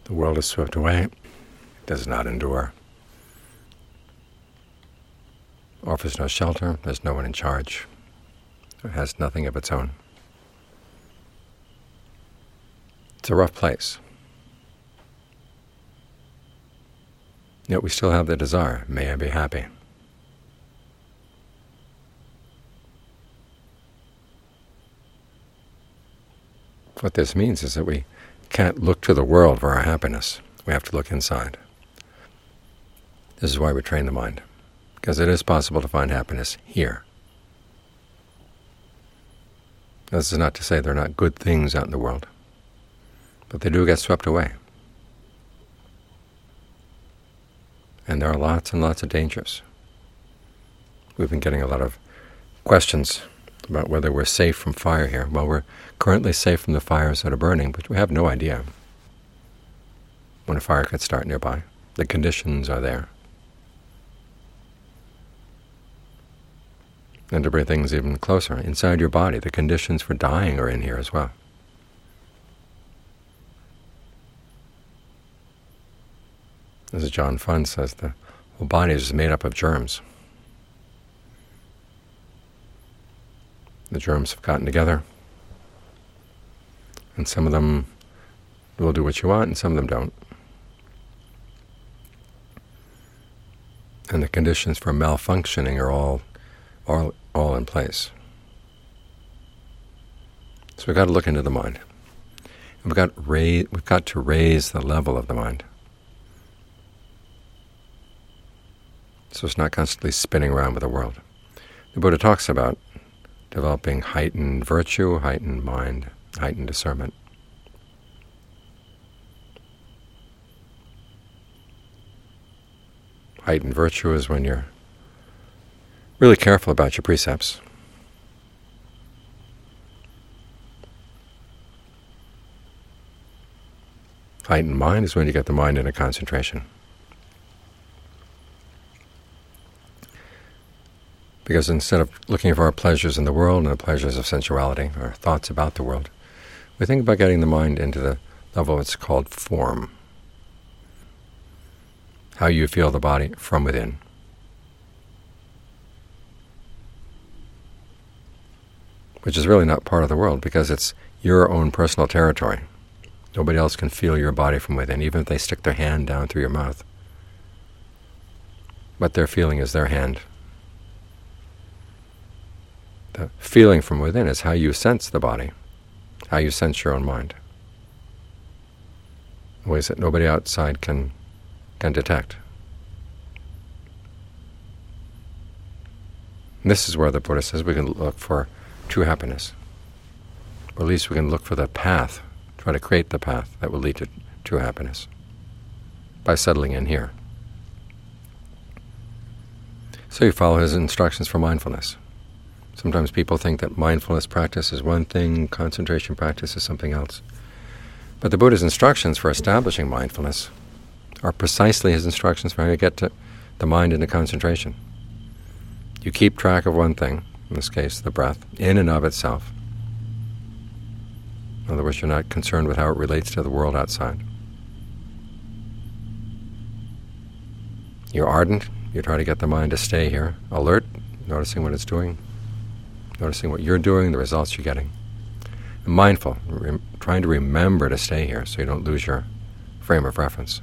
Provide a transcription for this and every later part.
The world is swept away, it does not endure. Offers no shelter, there's no one in charge. It has nothing of its own. It's a rough place. Yet we still have the desire, may I be happy. What this means is that we can't look to the world for our happiness. We have to look inside. This is why we train the mind, because it is possible to find happiness here. This is not to say there are not good things out in the world, but they do get swept away. And there are lots and lots of dangers. We've been getting a lot of questions about whether we're safe from fire here. Well, we're currently safe from the fires that are burning, but we have no idea when a fire could start nearby. The conditions are there. And to bring things even closer, inside your body, the conditions for dying are in here as well. As John Fund says, the whole body is made up of germs. The germs have gotten together, and some of them will do what you want, and some of them don't. And the conditions for malfunctioning are all in place. So we've got to look into the mind. And we've got to raise the level of the mind, so it's not constantly spinning around with the world. The Buddha talks about developing heightened virtue, heightened mind, heightened discernment. Heightened virtue is when you're really careful about your precepts. Heightened mind is when you get the mind into concentration. Because instead of looking for our pleasures in the world and the pleasures of sensuality, our thoughts about the world, we think about getting the mind into the level that's called form. How you feel the body from within. Which is really not part of the world, because it's your own personal territory. Nobody else can feel your body from within, even if they stick their hand down through your mouth. What they're feeling is their hand. The feeling from within is how you sense the body, how you sense your own mind, in ways that nobody outside can detect. And this is where the Buddha says we can look for true happiness, or at least we can look for the path, try to create the path that will lead to true happiness by settling in here. So you follow his instructions for mindfulness. Sometimes people think that mindfulness practice is one thing, concentration practice is something else. But the Buddha's instructions for establishing mindfulness are precisely his instructions for how you get to the mind into concentration. You keep track of one thing, in this case the breath, in and of itself. In other words, you're not concerned with how it relates to the world outside. You're ardent, you try to get the mind to stay here, alert, noticing what it's doing, noticing what you're doing, the results you're getting. And mindful, trying to remember to stay here so you don't lose your frame of reference.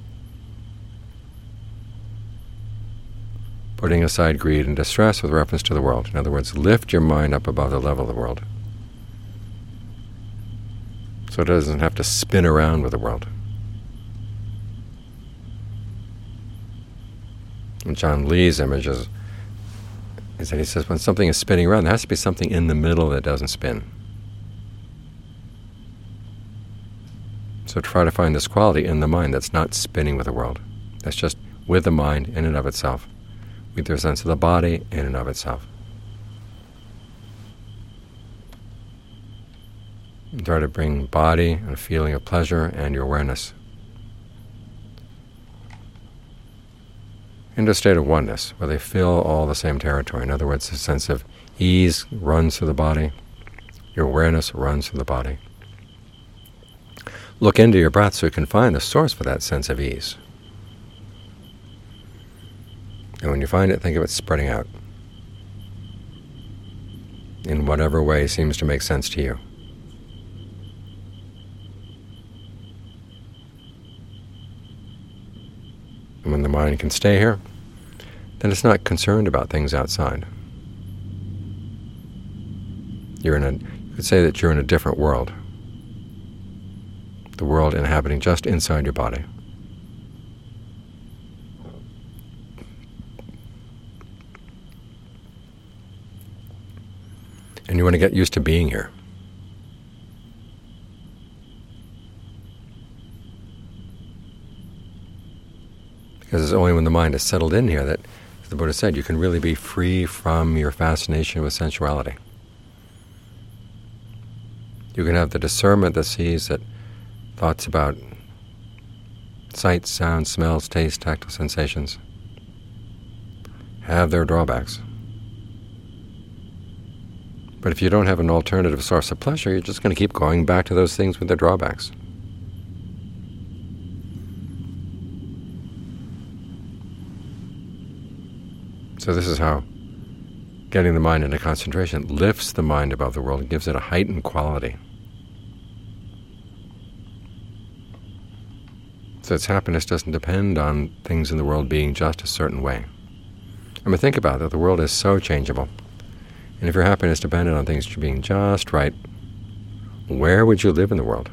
Putting aside greed and distress with reference to the world. In other words, lift your mind up above the level of the world, so it doesn't have to spin around with the world. And John Lee's image is that he says when something is spinning around, there has to be something in the middle that doesn't spin. So try to find this quality in the mind that's not spinning with the world. That's just with the mind in and of itself, with your sense of the body in and of itself. And try to bring body and a feeling of pleasure and your awareness into a state of oneness, where they fill all the same territory. In other words, a sense of ease runs through the body, your awareness runs through the body. look into your breath so you can find the source for that sense of ease. And when you find it, think of it spreading out in whatever way seems to make sense to you. And when the mind can stay here, then it's not concerned about things outside. You could say that you're in a different world, the world inhabiting just inside your body. And you want to get used to being here. Because it's only when the mind is settled in here that, as the Buddha said, you can really be free from your fascination with sensuality. You can have the discernment that sees that thoughts about sights, sounds, smells, tastes, tactile sensations have their drawbacks. But if you don't have an alternative source of pleasure, you're just going to keep going back to those things with their drawbacks. So this is how getting the mind into concentration lifts the mind above the world and gives it a heightened quality. So its happiness doesn't depend on things in the world being just a certain way. I mean, think about it. The world is so changeable. And if your happiness depended on things being just right, where would you live in the world?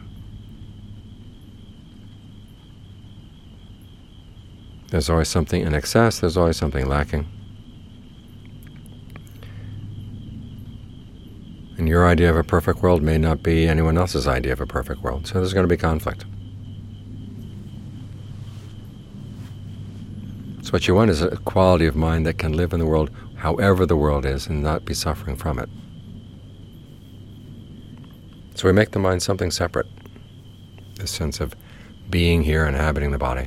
There's always something in excess. There's always something lacking. And your idea of a perfect world may not be anyone else's idea of a perfect world. So there's going to be conflict. So what you want is a quality of mind that can live in the world however the world is and not be suffering from it. So we make the mind something separate, this sense of being here, inhabiting the body.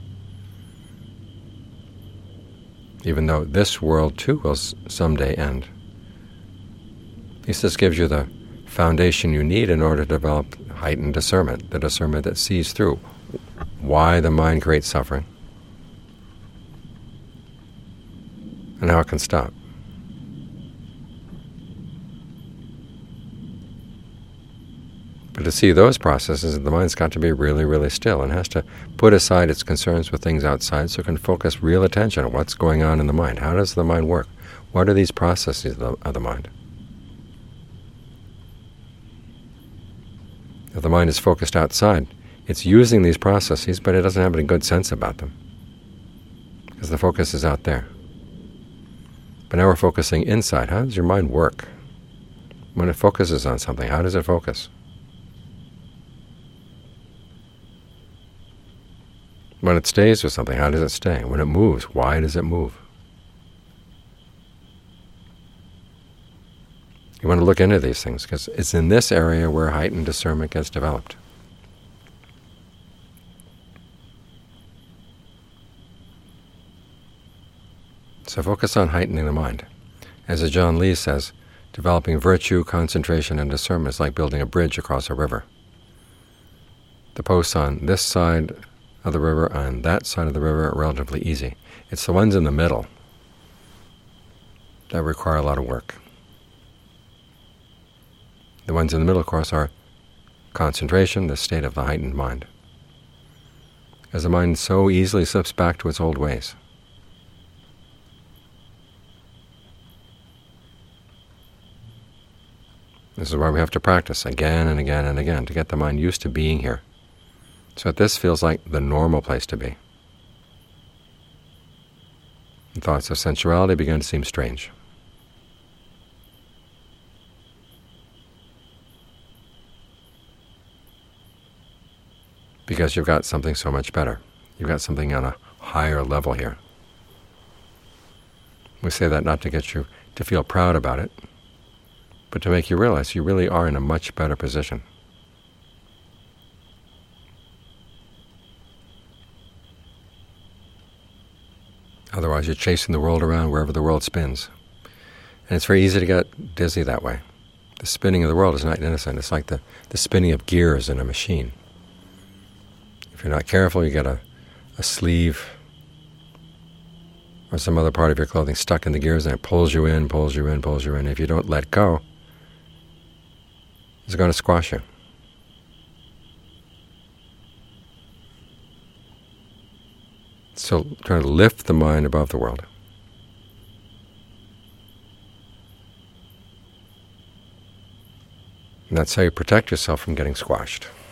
Even though this world too will someday end. At least this gives you the foundation you need in order to develop heightened discernment, the discernment that sees through why the mind creates suffering and how it can stop. But to see those processes, the mind's got to be really, really still and has to put aside its concerns with things outside so it can focus real attention on what's going on in the mind. How does the mind work? What are these processes of the mind? If the mind is focused outside, it's using these processes, but it doesn't have any good sense about them because the focus is out there. But now we're focusing inside. How does your mind work? When it focuses on something, how does it focus? When it stays with something, how does it stay? When it moves, why does it move? You want to look into these things because it's in this area where heightened discernment gets developed. So focus on heightening the mind. As Ajaan Lee says, developing virtue, concentration, and discernment is like building a bridge across a river. The posts on this side of the river and that side of the river are relatively easy. It's the ones in the middle that require a lot of work. The ones in the middle, of course, are concentration, the state of the heightened mind. As the mind so easily slips back to its old ways. This is why we have to practice again and again and again to get the mind used to being here. So that this feels like the normal place to be. And thoughts of sensuality begin to seem strange. Because you've got something so much better. You've got something on a higher level here. We say that not to get you to feel proud about it, but to make you realize you really are in a much better position. Otherwise, you're chasing the world around wherever the world spins. And it's very easy to get dizzy that way. The spinning of the world is not innocent. It's like the spinning of gears in a machine. If you're not careful, you get a sleeve or some other part of your clothing stuck in the gears, and it pulls you in, pulls you in, pulls you in. If you don't let go, it's going to squash you. So try to lift the mind above the world. And that's how you protect yourself from getting squashed.